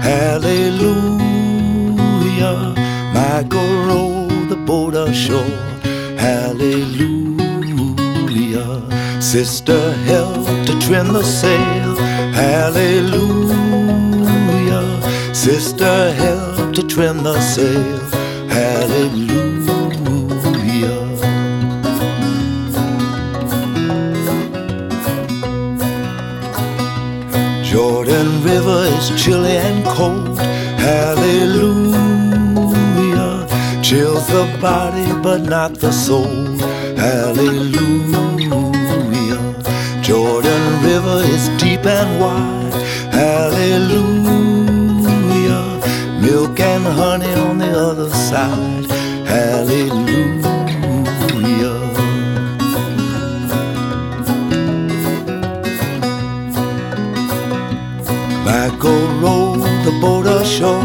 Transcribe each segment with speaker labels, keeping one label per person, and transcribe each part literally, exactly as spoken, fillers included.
Speaker 1: Hallelujah, Michael rowed the boat ashore. Hallelujah, sister helped to trim the sail. Hallelujah, sister helped to trim the sail. Hallelujah. Jordan River is chilly and cold. Hallelujah, chills the body but not the soul. Hallelujah, Jordan River is deep and wide. Hallelujah, milk and honey on the other side. Hallelujah. Michael rowed the boat ashore.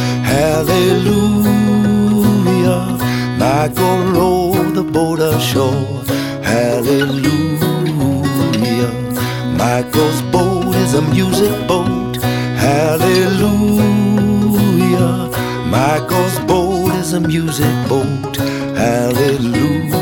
Speaker 1: Hallelujah, Michael rowed the boat ashore. Hallelujah, Michael's boat is a music boat. Hallelujah, Michael's boat is a music boat. Hallelujah.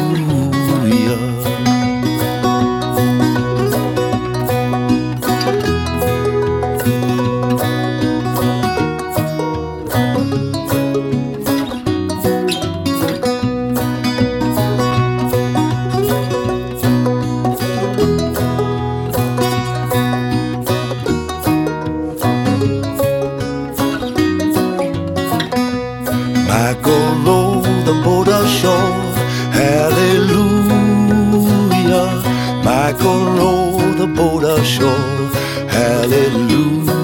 Speaker 1: Michael rowed the boat ashore. Hallelujah, Michael rowed the boat ashore. Hallelujah.